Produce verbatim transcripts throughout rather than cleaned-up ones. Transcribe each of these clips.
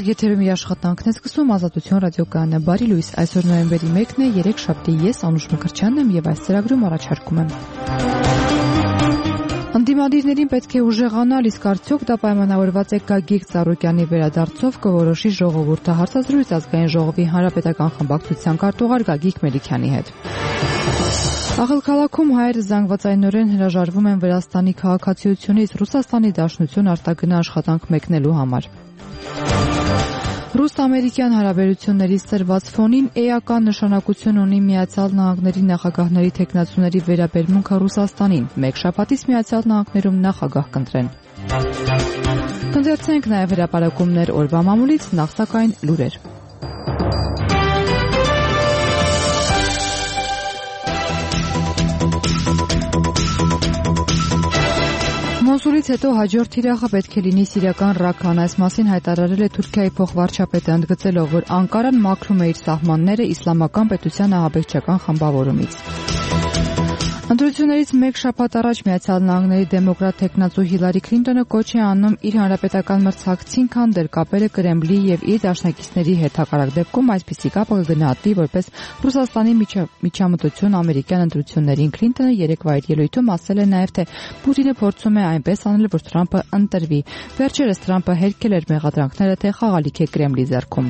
եթերում իր աշխատանքն է սկսում Ազատություն ռադիոկայանը։ Բարի լույս, այսօր նոյեմբերի մեկն է, երեքշաբթի, ես Անուշ Մկրտչյանն եմ եւ այս ծրագրում առաջարկում եմ։ Անդիմադիրներին պետք է ուժեղանալ, իսկ արդյոք դա պայմանավորված է Գագիկ Ծառուկյանի վերադարձով կորոշի ժողովուրդը, հարցազրույց ազգային ժողովի հանրապետական խմբակցության քարտուղար Գագիկ Մելիքյանի հետ։ Աղալքալաքում հայերը զանգվածայնորեն հրաժարվում են Վրաստանի քաղաքացիությունից Ռուսաստանի Դաշնություն արտագնա աշխատանք մեկնելու համար։ Ռուս-ամերիկյան հարաբերությունների սրված ֆոնին էական նշանակություն ունի Միացյալ Նահանգների նախագահների թեկնածուների վերաբերմունքը Ռուսաստանին։ Մեկ շաբաթից Միացյալ Նահանգներում նախագահ կընտրեն։ Կընթերցենք նաև հրապարակումներ օրվա մամուլից, նախ սակայն լուրեր։ Մոսուլից հետո հաջորդ թիրախը պետք է լինի սիրիական Ռաքան, այս մասին հայտարարել է Թուրքիայի փոխվարչապետը, ընդգծելով, որ Անկարան մաքրում է իր սահմանները իսլամական պետության ահաբեկչական խմբավորումից։ Ընտրություններից մեկ շաբաթ առաջ Միացյալ Նահանգների դեմոկրատ թեկնածու Հիլարի Քլինտոնը կոչ է անում իր հանրապետական մրցակցին քանդել կապերը Կրեմլի եւ իր դաշնակիցների հետ, հակառակ դեպքում այսպիսի կապը կգնահատի որպես Ռուսաստանի միջամտություն ամերիկյան ընտրություններին։ Քլինտոնը երեկվա իր ելույթում ասել է նաեւ, թե Պուտինը փորձում է այնպես անել, որ Թրամփը ընտրվի։ Վերջերս Թրամփը հերքել էր մեղադրանքները, թե խաղալիք է Կրեմլի ձեռքում։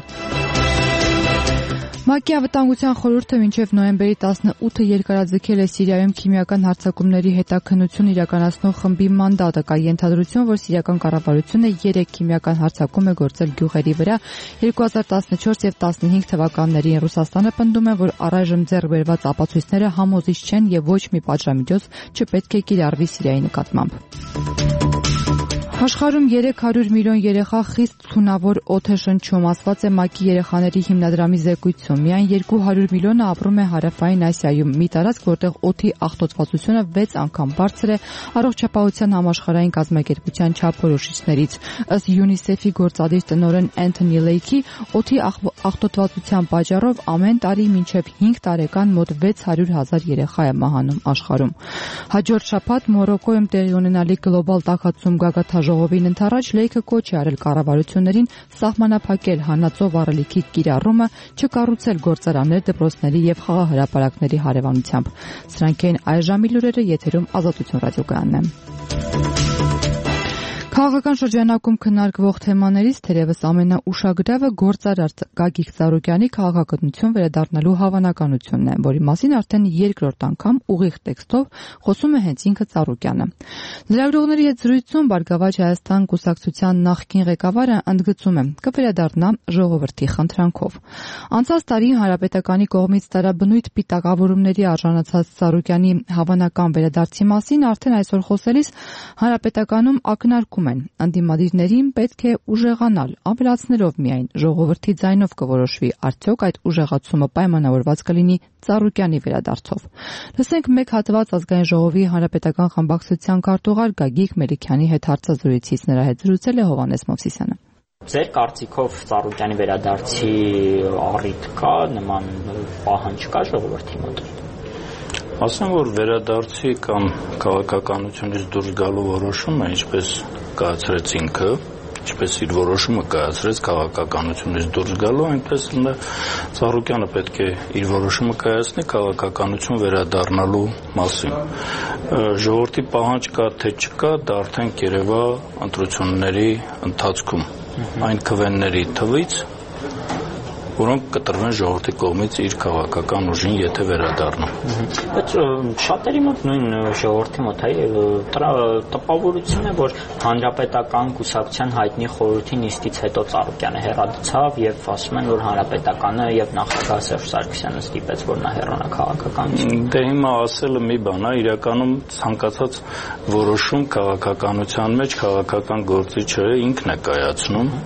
ՄԱԿ-ի անվտանգության խորհուրդը մինչև նոյեմբերի տասնութը երկարաձգել է Սիրիայում քիմիական հարձակումների հետաքննություն իրականացնող խմբի մանդատը։ Կա ենթադրություն, որ սիրիական կառավարությունը երեք քիմիական հարձակում է գործել գյուղերի վրա երկու հազար տասնչորս եւ տասնհինգ թվականներին։ Ռուսաստանը պնդում է, որ առայժմ ձեռք բերված ապացույցները համոզիչ չեն եւ ոչ մի պատժամիջոց չպետք է կիրառվի Սիրիայի նկատմամբ։ Աշխարհում երեք հարյուր միլիոն երեխա խիստ թունավոր օդ է շնչում, ասված է ՄԱԿ-ի երեխաների հիմնադրամի զեկույցում։ Միայն երկու հարյուր միլիոնը ապրում է Հարավային Ասիայում, մի տարածք, որտեղ օդի աղտոտվածությունը վեց անգամ բարձր է Առողջապահության համաշխարհային կազմակերպության չափորոշիչներից։ Ըստ ՅՈՒՆԻՍԵՖ-ի գործադիր տնօրեն Էնթոնի Լեյքի, օդի աղտոտվածության պատճառով ամեն տարի մինչև հինգ տարեկան մոտ վեց հարյուր հազար երեխա է մահանում աշխարհում։ Հաջորդ շաբաթ Մորոկոյում տեղի ունենալիք գլոբալ տաքացում գագաթաժողովին ընդառաջ Լեյքը կոչ է արել կառավարություններին սահմանափակել հանածո վառելիքի կիրառումը, չկառուցել գործարաններ դպրոցների եւ խաղահրապարակների հարևանությամբ։ Սրանք են այժմի լուրերը, եթերում Ազատություն ռադիոկայանն է։ Քաղաքական շրջանակում քննարկվող թեմաներից թերևս ամենաուշագրավը գործարար Գագիկ Ծառուկյանի քաղաքականություն վերադառնալու հավանականությունն է, որի մասին արդեն երկրորդ անգամ ուղիղ տեքստով խոսում է հենց ինքը Ծառուկյանը։ Լրագրողների հետ զրույցում Բարգավաճ Հայաստան կուսակցության նախկին ղեկավարը ընդգծում է, կվերադառնա ժողովրդի խնդրանքով։ Անցած տարի Հանրապետականի կողմից տարաբնույթ պիտակավորումների արժանացած Ծառուկյանի հավանական վերադարձի մասին արդեն այսօր խոսելիս Հանրապետականում ակնարկում են անդիմադիրներին պետք է ուժեղանալ, ավելացնելով միայն ժողովրդի ձայնով կորոշվի, արդյոք այդ ուժեղացումը պայմանավորված կլինի Ծառուկյանի վերադարձով։ Լսենք մեկ հատված ազգային ժողովի հանրապետական խմբակցության քարտուղար Գագիկ Մելիքյանի հետ հարցազրույցից, նրա հետ զրուցել է Հովհաննես Մովսիսյանը։ Ձեր կարծիքով Ծառուկյանի վերադարձի առիթ կա, նման պահանջ կա ժողովրդի մոտ։ Ասեմ, որ վերադարձի կամ քաղաքականությունից դուրս գալու որոշումը, ինչպես կայացրեց ինքը, ինչպես իր որոշումը կայացրեց քաղաքականությունից դուրս գալու, այնպես Ծառուկյանը պետք է իր որոշումը կայացնի քաղաքականություն վերադառնալու մասին։ Ժողովրդի պահանջ կա թե չկա, դա արդեն կերևա ընտրությունների ընթացքում։ Այն քվեների թվից, որոնք կտրվեն ժողովրդի կողմից իր քաղաքական ուժին, եթե վերադառնա։ Բայց շատերի մոտ, նույն ժողովրդի մոտ տպավորություն է, որ հանրապետական կուսակցության հայտնի խորհրդի նիստից հետո Ծառուկյանը հեռացավ եւ ասում են, որ հանրապետականը եւ նախագահ Սերժ Սարգսյանը ստիպեց, որ նա հեռանա քաղաքականությունից։ Դե հիմա ասելը մի բան է, իրականում ցանկացած որոշում քաղաքականության մեջ քաղաքական գործիչը ինքն է կայացնում։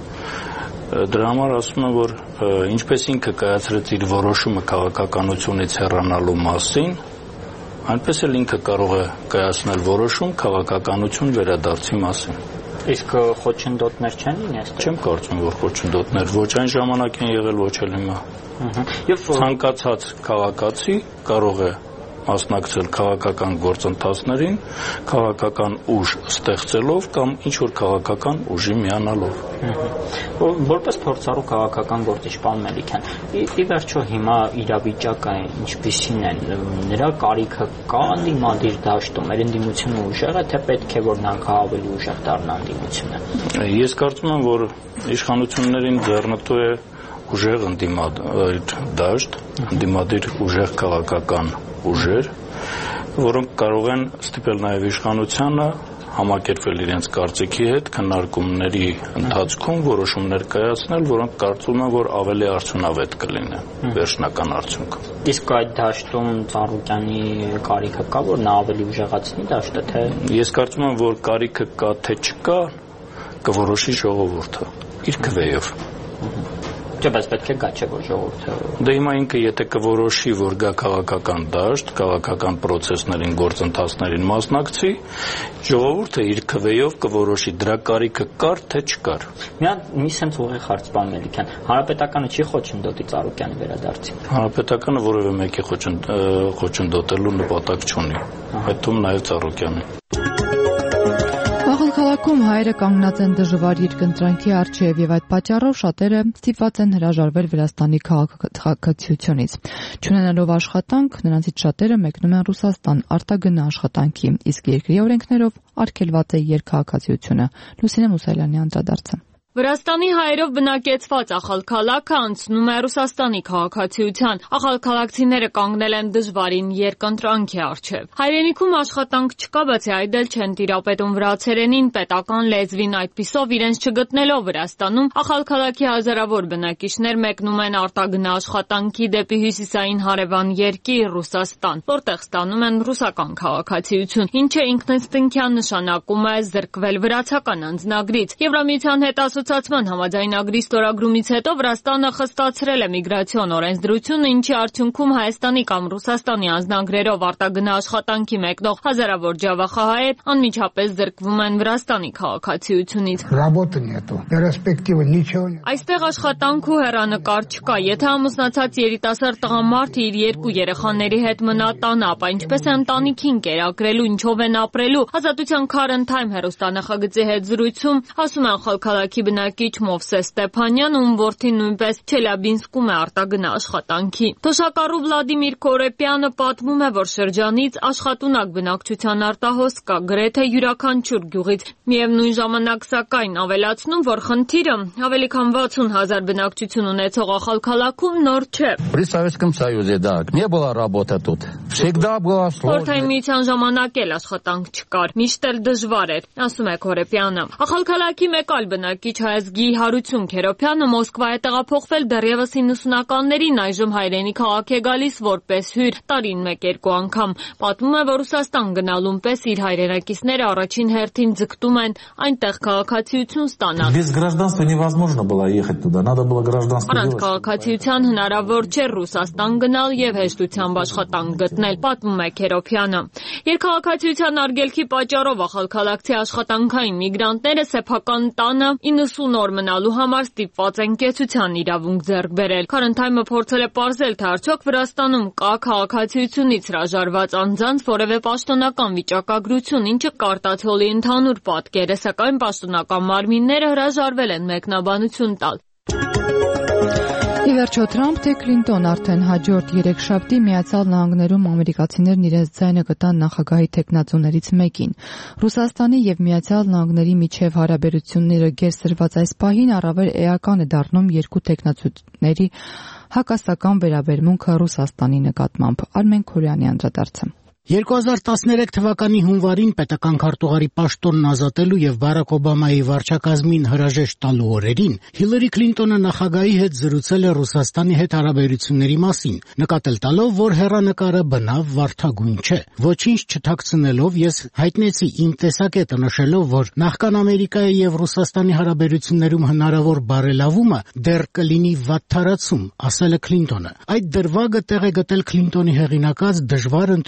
Դրա համար ասում եմ, որ ինչպես ինքը կայացրեց իր որոշումը քաղաքականությունից հեռանալու մասին, այնպես էլ ինքը կարող է կայացնել որոշում քաղաքականություն վերադարձի մասին։ Իսկ խոչընդոտներ չեն լինի այստեղ։ Չեմ կարծում, որ խոչընդոտներ ոչ այն ժամանակ են եղել, ոչ էլ հիմա։ Եվ ցանկացած քաղաքացի կարող է մասնակցել քաղաքական գործընթացներին, քաղաքական ուժ ստեղծելով կամ ինչ-որ քաղաքական ուժի միանալով։ Որպես փորձառու քաղաքական գործիչ, պարոն Մելիքյան, ի վերջո հիմա իրավիճակը ինչպիսին է, նրա կարիքը կա ընդդիմադիր դաշտում, մեր ընդդիմությունը ուժեղ է, թե պետք է որ նրանք ավելի ուժեղ դառնան ընդդիմությունը։ Ես կարծում եմ, որ իշխանություններին ձեռնտու է ուժեղ ընդդիմադիր դաշտ, ընդդիմադիր ուժեղ քաղաքական ուժեր, որոնք կարող են ստիպել նաև իշխանությանը համակերպվել իրենց կարծիքի հետ, քննարկումների ընթացքում որոշումներ կայացնել, որոնք կարծում են, որ ավելի արդյունավետ կլինեն վերջնական արդյունքը։ Իսկ այդ դաշտում Ծառուկյանի կարիքը կա, որ նա ավելի ուժեղացնի դաշտը, թե Ես կարծում եմ, որ կարիքը կա, թե չկա, կորոշի ժողովուրդը իր քվեով։ Չէ, բայց պետք է գա, չէ, որ ժողովուրդը Դե հիմա ինքը եթե կորոշի, որ գա քաղաքական դաշտ, քաղաքական process-ներին, գործընթացներին մասնակցի, ժողովուրդը իր քվեով կորոշի դրա կարիքը կար, թե չկար։ Մի հատ մի sense ուղիղ հարց, պարոն Մելիքյան, հանրապետականը չի խոչընդոտի Ծառուկյանի վերադարձին։ Հանրապետականը որևէ մեկի խոչընդոտելու նպատակ չունի, այդ թվում նաև Ծառուկյանը։ Քաղաքում հայերը կանգնած են դժվար երկընտրանքի առջև եւ այդ պատճառով շատերը ստիպված են հրաժարվել Վրաստանի քաղաքացիությունից։ Չունենալով աշխատանք, նրանցից շատերը մեկնում են Ռուսաստան արտագնա աշխատանքի, իսկ երկրի օրենքներով արգելված է երկքաղաքացիությունը։ Լուսինե Մուսայելյանի անդրադարձը։ Վրաստանի հայերով բնակեցված ախալքալաքը անցնում է Ռուսաստանի քաղաքացիության։ Ախալքալակցիները կանգնել են դժվարին երկընտրանքի առջև։ Հայրենիքում աշխատանք չկա, բացի այդ էլ չեն տիրապետում վրացերենին, պետական լեզվին, այդպիսով իրենց չգտնելով Վրաստանում, ախալքալաքի հազարավոր բնակիչներ մեկնում են արտագնա աշխատանքի դեպի հյուսիսային հարևան երկիր Ռուսաստան, որտեղ ստանում են ռուսական քաղաքացիություն, ինչը ինքնըստինքյան նշանակում է զրկվել վրացական անձնագրից։ Եվրամիության հետ Ասոցիացիան համաձայնագրի ստորագրումից հետո Վրաստանը խստացրել է միգրացիոն օրենսդրությունը, ինչի արդյունքում Հայաստանի կամ Ռուսաստանի անձնագրերով արտագնա աշխատանքի մեկնող հազարավոր ջավախահայեր անմիջապես զրկվում են Վրաստանի քաղաքացիությունից։ Այստեղ աշխատանք ու հեռանկար չկա։ Եթե ամուսնացած երիտասարդ տղամարդը իր երկու երեխաների հետ մնա տանը, ապա ինչպես է ընտանիքին կերակրելու, ինչով են ապրելու։ Ազատության Քարընթայմ հեռուստանախագծի հետ զրույցում ասում են Խալքալաքի բնակիչ Մովսես Ստեփանյան, ում որդին նույնպես Չելյաբինսկում է արտագնա աշխատանքի։ Թոշակառու Վլադիմիր Կորեպյանը պատմում է, որ շրջանից աշխատունակ բնակչության արտահոս կա գրեթե յուրաքանչյուր գյուղից։ Միևնույն ժամանակ սակայն ավելացնում, որ խնդիրը ավելի քան վաթսուն հազար բնակչություն ունեցող Ախալքալաքում նոր չէ։ При Советском Союзе, да, не было работы тут. Всегда было сложно. Խորհրդային միության ժամանակ էլ աշխատանք չկար, միշտ էլ դժվար էր, ասում է Կորեպյանը։ Ախալքալաքի մեկ այլ բնակիչ հայազգի Հարություն Քերոփյանը Մոսկվա է տեղափոխվել դեռևս իննսունականներին, այժմ հայրենի քաղաք է գալիս որպես հյուր, տարին մեկ-երկու անգամ։ Պատմում է, որ Ռուսաստան գնալուն պես իր հայրենակիցները առաջին հերթին ձգտում են այնտեղ քաղաքացիություն ստանալ։ Без гражданства невозможно было ехать туда, надо было гражданство Առանց делать. քաղաքացիության հնարավոր չէ Ռուսաստան գնալ եւ հեշտությամբ աշխատանք գտնել, պատմում է Քերոփյանը։ Երկքաղաքացիության արգելքի պատճառով ախալքալակցի աշխատանքային միգրանտները սեփական տանը իննսուն օր մնալու համար ստիպված են կեցության իրավունք ձեռք բերել։ Քարընթայմը փորձել է պարզել, թե արդյոք Վրաստանում կա քաղաքացիությունից հրաժարված անձանց որևէ պաշտոնական վիճակագրություն, ինչը կարտացոլի ընդհանուր պատկերը, սակայն պաշտոնական մարմինները հրաժարվել են մեկնաբանություն տալ։ Ի վերջո Թրամփ թե Քլինտոն արդեն հաջորդ երեքշաբթի Միացյալ Նահանգներում ամերիկացիներն իրենց ձայնը կտան նախագահի թեկնածուներից մեկին։ Ռուսաստանի եւ Միացյալ Նահանգների միջև հարաբերությունները գերսրված այս պահին առավել էական է դառնում երկու թեկնածուների հակասական վերաբերմունքը Ռուսաստանի նկատմամբ։ Արմեն Քորյանի անդրադարձը։ երկու հազար տասներեք թվականի հունվարին պետական քարտուղարի պաշտոնն ազատելու եւ Բարակ Օբամայի վարչակազմին հրաժեշտ տալու օրերին Հիլարի Քլինտոնը նախագահի հետ զրուցել է Ռուսաստանի հետ հարաբերությունների մասին, նկատել տալով, որ հեռանկարը բնավ վարդագույն չէ։ Ոչինչ չթաքցնելով ես հայտնեցի իմ տեսակետը, նշելով, որ նախքան Ամերիկայի եւ Ռուսաստանի հարաբերություններում հնարավոր բարելավումը դեռ կլինի վատթարացում, ասել է Քլինտոնը։ Այդ դրվագը տեղ է գտել Քլինտոնի հեղինակած դժվար ընտրություններ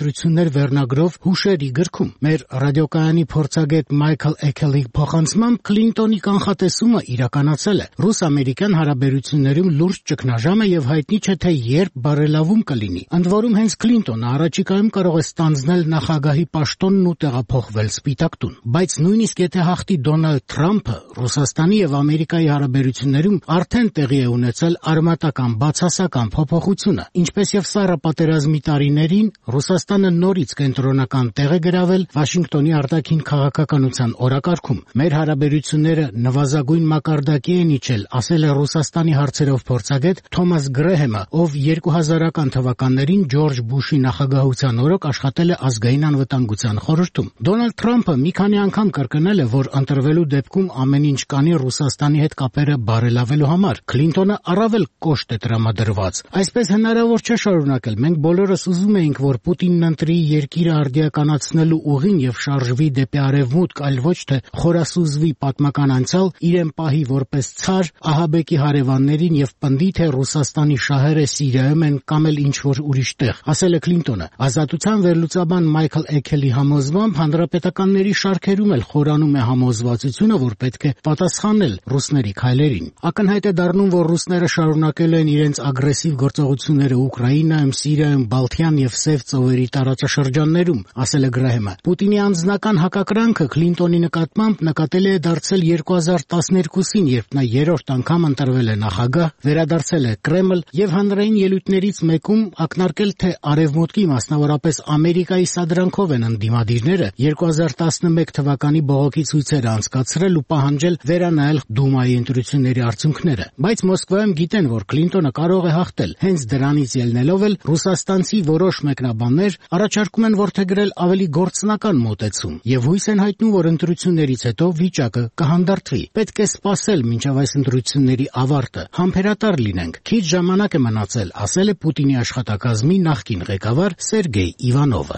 վերնագրով հուշերի գրքում։ Մեր ռադիոկայանի փորձագետ Մայքլ Էքելի փոխանցմամբ Քլինտոնի կանխատեսումը իրականացել է։ Ռուս-ամերիկյան հարաբերություններում լուրջ ճգնաժամ է եւ հայտնի չէ թե երբ բարելավում կլինի։ Ընդ որում հենց Քլինտոնը առաջիկայում կարող է ստանձնել նախագահի պաշտոնն ու տեղափոխվել Սպիտակ տուն։ Բայց նույնիսկ եթե հաղթի Դոնալդ Թրամփը, Ռուսաստանի եւ Ամերիկայի հարաբերություններում արդեն տեղի է ունեցել արմատական բացասական փոփոխությունը։ Ինչպես եւ Սառը պատերազմի տարիներին, Ռուսաստանը նորից կենտրոնական տեղ է գրավել Վաշինգտոնի արտաքին քաղաքականության օրակարգում։ Մեր հարաբերությունները նվազագույն մակարդակի են իջել, ասել է Ռուսաստանի հարցերով փորձագետ Թոմաս Գրեհեմը, ով երկու հազարական թվականներին Ջորջ Բուշի նախագահության օրոք աշխատել է ազգային անվտանգության խորհրդում։ Դոնալդ Թրամփը մի քանի անգամ կրկնել է, որ ընտրվելու դեպքում ամեն ինչ կանի Ռուսաստանի հետ կապերը բարելավելու համար։ Քլինտոնը առավել կոշտ է տրամադրված։ Այսպես հնարավոր չէ շարունակել։ Մենք բոլորս ուզում էինք, որ Պուտինն ընտրի երկիրը արդիականացնելու ուղին եւ շարժվի դեպի արևմուտք, այլ ոչ թե խորասուզվի պատմական անցյալ, իրեն պահի որպես ցար, ահաբեկի հարևաններին եւ պնդի, թե Ռուսաստանի շահերը Սիրիայում են կամ էլ ինչ-որ ուրիշ տեղ, ասել է Քլինտոնը։ Ազատության վերլուծաբան Մայքլ Էքելի համոզմամբ հանրապետականների շարքերում էլ խորանում է համոզվածությունը, որ պետք է պատասխանել ռուսների քայլերին։ Ակնհայտ է դառնում, որ ռուսները շարունակել են իրենց ագրեսիվ գործողությունները Ուկրաինայում, Սիրիայում, Բալթյան եւ Սև ծովերի տարածաշրջաններում, ասել է Գրեհեմը։ Պուտինի անձնական հակակրանքը Քլինտոնի նկատմամբ նկատելի է դարձել երկու հազար տասներկուսին, երբ նա երրորդ անգամ ընտրվել է նախագահ, վերադարձել է Կրեմլ եւ հանրային ելույթներից մեկում ակնարկել, թե Արևմուտքի, մասնավորապես Ամերիկայի սադրանքով են ընդդիմադիրները երկու հազար տասնմեկ թվականի բողոքի ցույցերը անցկացրել ու պահանջել վերանայել Դումայի ընտրությունների արդյունքները։ Բայց Մոսկվայում գիտեն, որ Քլինտոնը կարող է հաղթել։ Հենց դրանից ելնելով էլ ռուսաստանցի որոշ մեկնաբաններ առաջարկում են որդեգրել ավելի գործնական մոտեցում եւ հույս են հայտնում, որ ընտրություններից հետո վիճակը կհանդարտվի։ Պետք է սպասել մինչև այս ընտրությունների ավարտը, համբերատար լինենք։ Քիչ ժամանակ է մնացել, ասել է Պուտինի աշխատակազմի նախկին ղեկավար Սերգեյ Իվանովը։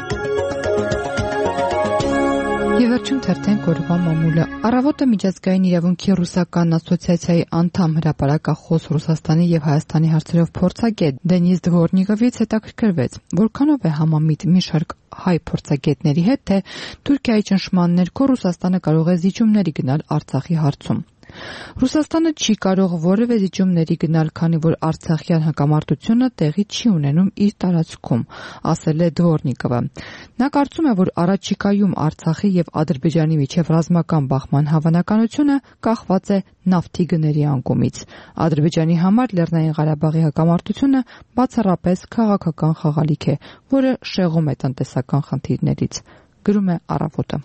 Եվ վերջում թերթենք օրվա մամուլը։ Առավոտը միջազգային իրավունքի ռուսական ասոցիացիայի անդամ հրապարակախոս Ռուսաստանի եւ Հայաստանի հարցերով փորձագետ Դենիս Դվորնիկովից հետաքրքրվեց, որքանով է համամիտ մի շարք հայ փորձագետների հետ, թե Թուրքիայի ճնշման ներքո Ռուսաստանը կարող է զիջումների գնալ Արցախի հարցում։ Ռուսաստանը չի կարող որևէ զիջումների գնալ, քանի որ Արցախյան հակամարտությունը տեղի չի ունենում իր տարածքում, ասել է Դվորնիկովը։ Նա կարծում է, որ առաջիկայում Արցախի եւ Ադրբեջանի միջև ռազմական բախման հավանականությունը կախված է նավթի գների անկումից։ Ադրբեջանի համար Լեռնային Ղարաբաղի հակամարտությունը բացառապես քաղաքական խաղալիք է, որը շեղում է տնտեսական խնդիրներից, գրում է Առավոտը։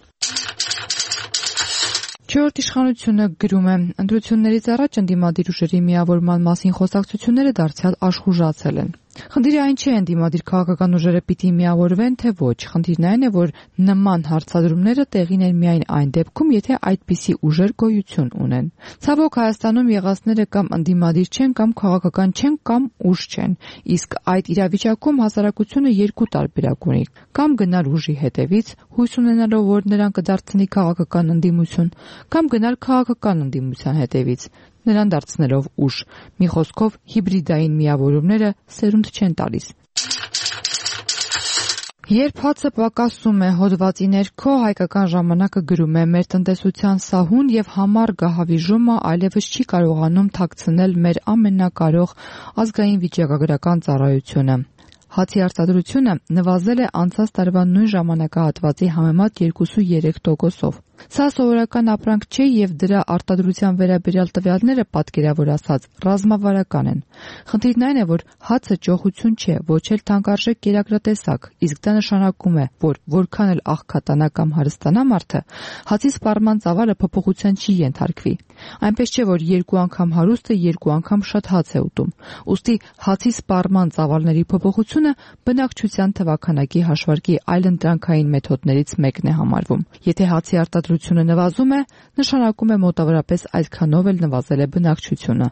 Չորրորդ իշխանությունը գրում է. ընտրություններից առաջ ընդդիմադիր ուժերի միավորման մասին խոսակցությունները դարձյալ աշխուժացել են։ Խնդիրը այն չէ, ընդդիմադիր քաղաքական ուժերը պիտի միավորվեն, թե ոչ։ Խնդիրն այն է, որ նման հարցադրումները տեղին են միայն այն դեպքում, եթե այդպիսի ուժեր գոյություն ունեն։ Ցավոք Հայաստանում եղածները կամ ընդդիմադիր չեն, կամ քաղաքական չեն, կամ ուժ չեն։ Իսկ այդ իրավիճակում հասարակությունը երկու տարբերակ ունի. կամ գնալ ուժի հետևից, հույս ունենալով, որ նրան կդարձնի քաղաքական ընդդիմություն, կամ գնալ քաղաքական ընդդիմության հետևից, նրան դարձնելով ուժ։ Մի խոսքով հիբրիդային միավորումները սերունդ չեն տալիս։ Երբ հացը պակասում է հոդվածի ներքո, Հայկական ժամանակը գրում է. մեր տնտեսության սահուն եւ համառ գահավիժումը այլևս չի կարողանում թաքցնել մեր ամենակարող ազգային վիճակագրական ծառայությունը։ Հացի արտադրությունը նվազել է անցած տարվա նույն ժամանակահատվածի համեմատ երկու երեք տոկոսով։ Սա սովորական ապրանք չէ եւ դրա արտադրության վերաբերյալ տվյալները, պատկերավոր ասած, ռազմավարական են։ Խնդիրն այն է, որ հացը ճոխություն չէ, ոչ էլ թանկարժեք կերակրատեսակ, իսկ դա նշանակում է, որ որքան էլ աղքատանա կամ հարստանա մարդը, հացի սպառման ծավալը փոփոխության չի ենթարկվի։ Այնպես չէ, որ երկու անգամ հարուստը երկու անգամ շատ հաց է ուտում։ Ուստի հացի սպառման ծավալների փոփոխությունը բնակչության թվաքանակի հաշվարկի այլընտրանքային մեթոդներից մեկն է համարվում։ Եթե հացի արտադրությունը նվազում է, նշանակում է մոտավորապես այդքանով էլ նվազել է բնակչությունը։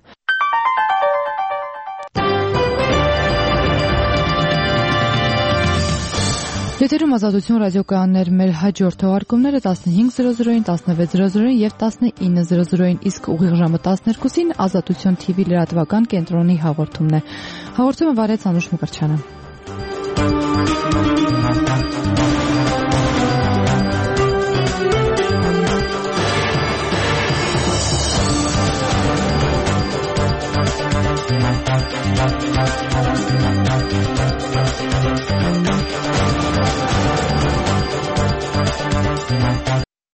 Եթերում Ազատություն ռադիոկայաններ, մեր հաջորդ թողարկումները տասնհինգ զրո զրոին, տասնվեց զրո զրոին եւ տասնինը զրո զրոին, իսկ ուղիղ ժամը տասներկուսին Ազատություն թիվի լրատվական կենտրոնի հաղորդումն է։ Հաղորդումը վարեց Անուշ Մկրտչյանը։